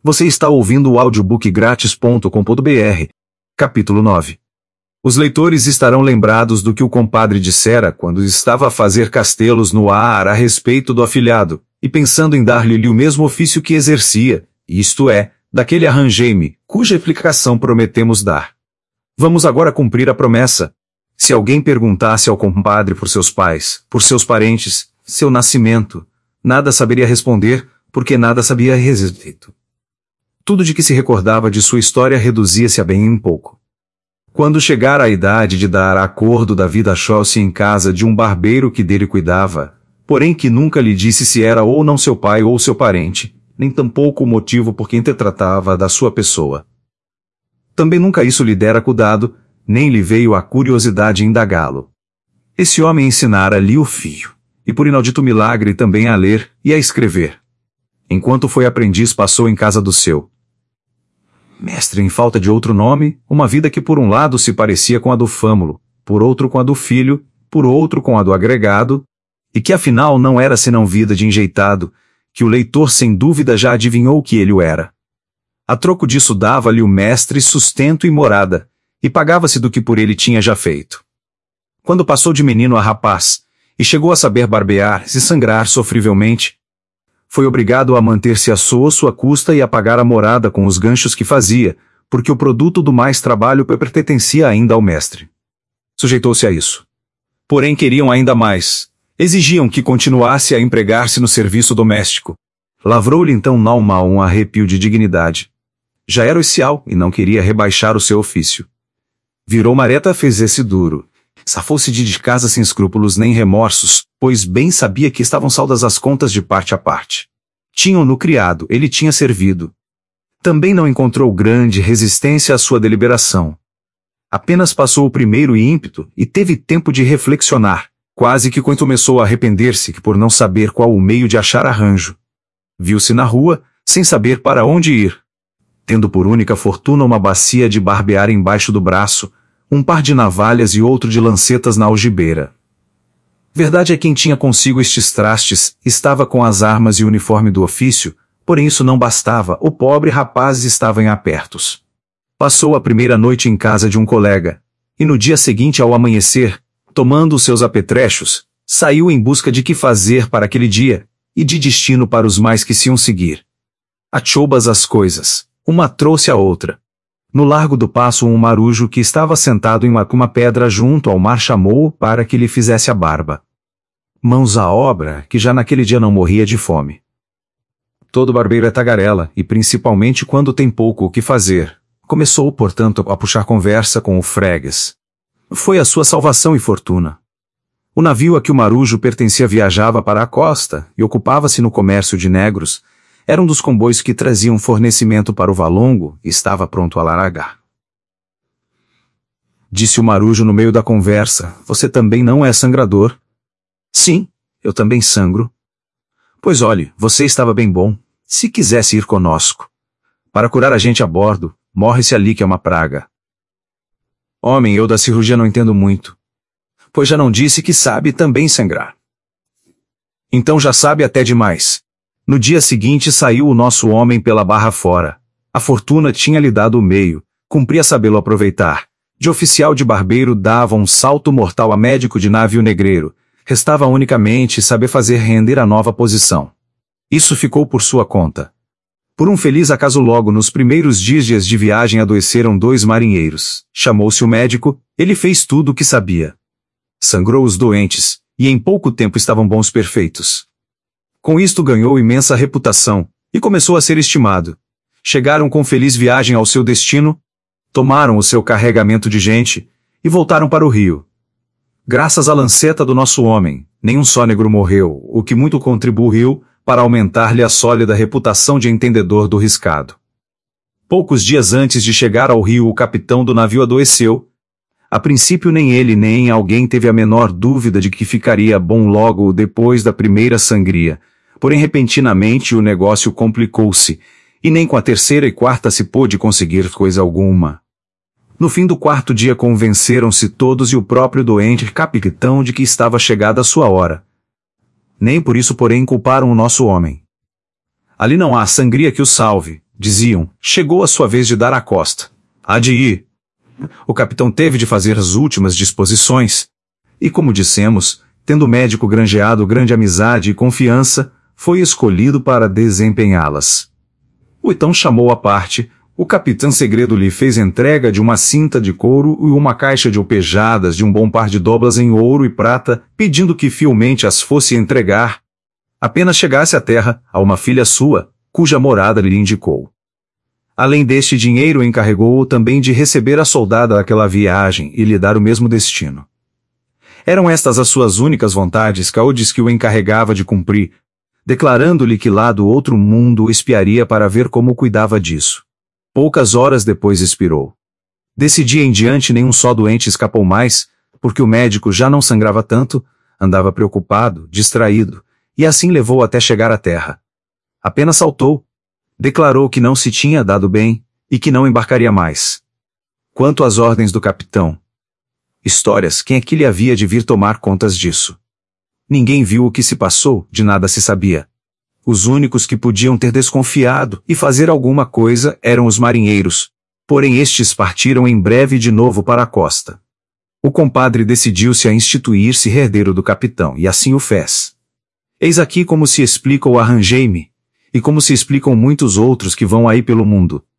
Você está ouvindo o audiobookgratis.com.br. Capítulo 9. Os leitores estarão lembrados do que o compadre dissera quando estava a fazer castelos no ar a respeito do afilhado, e pensando em dar-lhe o mesmo ofício que exercia, isto é, daquele arranjei-me, cuja explicação prometemos dar. Vamos agora cumprir a promessa. Se alguém perguntasse ao compadre por seus pais, por seus parentes, seu nascimento, nada saberia responder, porque nada sabia a respeito. Tudo de que se recordava de sua história reduzia-se a bem pouco. Quando chegara a idade de dar acordo da vida, achou-se em casa de um barbeiro que dele cuidava, porém que nunca lhe disse se era ou não seu pai ou seu parente, nem tampouco o motivo por quem te tratava da sua pessoa. Também nunca isso lhe dera cuidado, nem lhe veio a curiosidade indagá-lo. Esse homem ensinara-lhe o fio, e por inaudito milagre também a ler e a escrever. Enquanto foi aprendiz, passou em casa do seu mestre, em falta de outro nome, uma vida que por um lado se parecia com a do fâmulo, por outro com a do filho, por outro com a do agregado, e que afinal não era senão vida de enjeitado, que o leitor sem dúvida já adivinhou que ele o era. A troco disso dava-lhe o mestre sustento e morada, e pagava-se do que por ele tinha já feito. Quando passou de menino a rapaz, e chegou a saber barbear e sangrar sofrivelmente, foi obrigado a manter-se a sua custa e a pagar a morada com os ganchos que fazia, porque o produto do mais trabalho pertencia ainda ao mestre. Sujeitou-se a isso. Porém queriam ainda mais. Exigiam que continuasse a empregar-se no serviço doméstico. Lavrou-lhe então n'alma um arrepio de dignidade. Já era oficial e não queria rebaixar o seu ofício. Virou mareta, fez esse duro. Safou-se de casa sem escrúpulos nem remorsos, pois bem sabia que estavam saldas as contas de parte a parte. Tinham-no criado, ele tinha servido. Também não encontrou grande resistência à sua deliberação. Apenas passou o primeiro ímpeto e teve tempo de reflexionar, quase que começou a arrepender-se que por não saber qual o meio de achar arranjo. Viu-se na rua, sem saber para onde ir. Tendo por única fortuna uma bacia de barbear embaixo do braço, um par de navalhas e outro de lancetas na algibeira. Verdade é que quem tinha consigo estes trastes, estava com as armas e o uniforme do ofício, porém isso não bastava, o pobre rapaz estava em apertos. Passou a primeira noite em casa de um colega, e no dia seguinte ao amanhecer, tomando os seus apetrechos, saiu em busca de que fazer para aquele dia, e de destino para os mais que se iam seguir. Achou-bas as coisas, uma trouxe a outra. No largo do passo um marujo que estava sentado em uma pedra junto ao mar chamou-o para que lhe fizesse a barba. Mãos à obra, que já naquele dia não morria de fome. Todo barbeiro é tagarela, e principalmente quando tem pouco o que fazer. Começou, portanto, a puxar conversa com o freguês. Foi a sua salvação e fortuna. O navio a que o marujo pertencia viajava para a costa, e ocupava-se no comércio de negros. Era um dos comboios que traziam fornecimento para o Valongo e estava pronto a largar. Disse o marujo no meio da conversa: "Você também não é sangrador?" "Sim, eu também sangro." "Pois olhe, você estava bem bom, se quisesse ir conosco. Para curar a gente a bordo, morre-se ali que é uma praga." "Homem, eu da cirurgia não entendo muito." "Pois já não disse que sabe também sangrar." "Então já sabe até demais." No dia seguinte saiu o nosso homem pela barra fora. A fortuna tinha-lhe dado o meio, cumpria sabê-lo aproveitar. De oficial de barbeiro dava um salto mortal a médico de navio negreiro. Restava unicamente saber fazer render a nova posição. Isso ficou por sua conta. Por um feliz acaso logo nos primeiros dias de viagem adoeceram 2 marinheiros. Chamou-se o médico, ele fez tudo o que sabia. Sangrou os doentes, e em pouco tempo estavam bons perfeitos. Com isto ganhou imensa reputação, e começou a ser estimado. Chegaram com feliz viagem ao seu destino, tomaram o seu carregamento de gente, e voltaram para o rio. Graças à lanceta do nosso homem, nenhum só negro morreu, o que muito contribuiu para aumentar-lhe a sólida reputação de entendedor do riscado. Poucos dias antes de chegar ao rio o capitão do navio adoeceu. A princípio nem ele nem alguém teve a menor dúvida de que ficaria bom logo depois da primeira sangria. Porém repentinamente o negócio complicou-se, e nem com a terceira e quarta se pôde conseguir coisa alguma. No fim do 4º dia convenceram-se todos e o próprio doente capitão de que estava chegada a sua hora. Nem por isso porém culparam o nosso homem. Ali não há sangria que o salve, diziam, chegou a sua vez de dar a costa. Há de ir. O capitão teve de fazer as últimas disposições. E como dissemos, tendo o médico granjeado grande amizade e confiança, foi escolhido para desempenhá-las. O então chamou à parte, o capitão segredo lhe fez entrega de uma cinta de couro e uma caixa de alpejadas de um bom par de dobras em ouro e prata, pedindo que fielmente as fosse entregar, apenas chegasse à terra, a uma filha sua, cuja morada lhe indicou. Além deste dinheiro, encarregou-o também de receber a soldada daquela viagem e lhe dar o mesmo destino. Eram estas as suas únicas vontades, Caodes, que o encarregava de cumprir, declarando-lhe que lá do outro mundo espiaria para ver como cuidava disso. Poucas horas depois expirou. Desse dia em diante nenhum só doente escapou mais, porque o médico já não sangrava tanto, andava preocupado, distraído, e assim levou até chegar à terra. Apenas saltou. Declarou que não se tinha dado bem, e que não embarcaria mais. Quanto às ordens do capitão. Histórias, quem é que lhe havia de vir tomar contas disso? Ninguém viu o que se passou, de nada se sabia. Os únicos que podiam ter desconfiado e fazer alguma coisa eram os marinheiros, porém estes partiram em breve de novo para a costa. O compadre decidiu-se a instituir-se herdeiro do capitão, e assim o fez. Eis aqui como se explica o arranjei-me, e como se explicam muitos outros que vão aí pelo mundo.